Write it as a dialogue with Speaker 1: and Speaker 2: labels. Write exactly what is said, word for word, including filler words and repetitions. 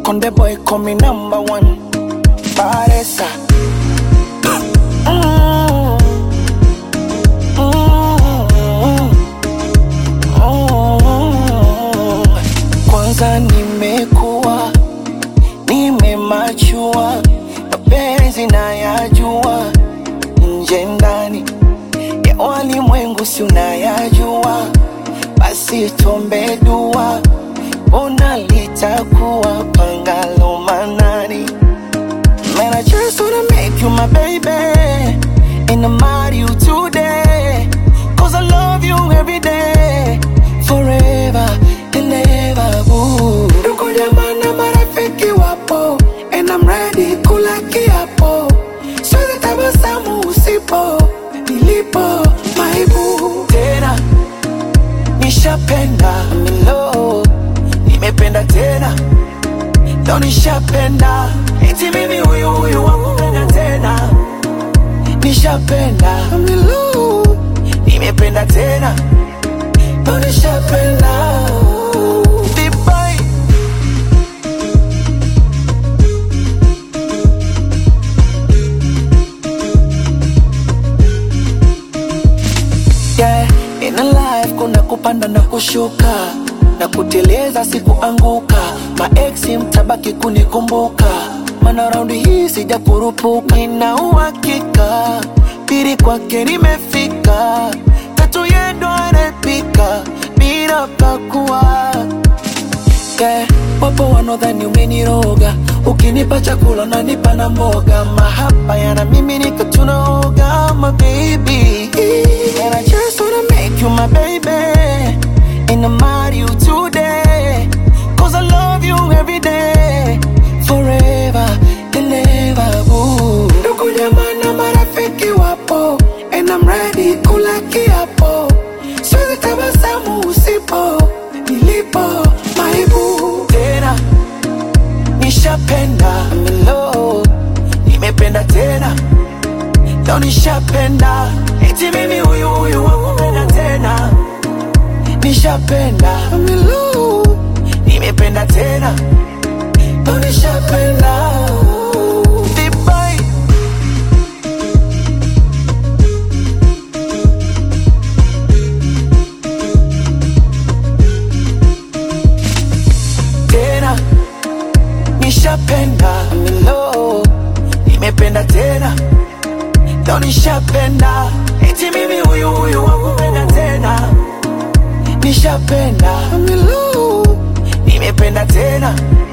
Speaker 1: Konde boy call me number one. Paresa. Mm. Mm. Mm. Kwanza nimekuwa, nimemachua, mapenzi nayajua, nje ndani ya walimwengu si unayajua, basi tuombe dua, ona litakuwa pangalo manani. Man, I just wanna make you my baby, and I'm marry you today, cause I love you every day, forever and ever, boo. Ndugu jamaa na marafiki wapo, and I'm ready kula kiapo, siwezi tabasamu usipo, nilipo my boo. Tena nishapenda milo, nimependa tena, ndo nishapenda, eti mimi huyu huyu wakupenda tena. Nishapenda milo, nimependa tena, ndo nishapenda. Dubai. Yeah, in a life kuna kupanda na kushuka, na kuteleza sikuanguka, maeksi mtabaki kunikumbuka, mana raundi hii sija kurupuka. Nina uhakika pili kwake nimefika, tatu yendo anapika bila pakua. Yeah, wapo wanodhani umeniroga, ukinipa chakula unanipa na mboga, mahaba yana mimi nika tunaoga, my baby. And I just wanna make you my baby, and I'm marry you today, cause I love you every day, forever and ever, boo. Ndugu jamaa na marafiki wapo, and I'm ready kula kiapo, siwezi tabasamu usipo, nilipo my boo. Tena nishapenda milo, nimependa tena, ndo nishapenda, eti mimi huyu huyu wakupenda tena. Nishapenda milo, nimependa tena, ndo nishapenda. Dubai. Tena nishapenda milo, nimependa tena, ndo nishapenda, eti mimi huyu huyu wakupenda tena. Nishapenda milo, nimependa tena.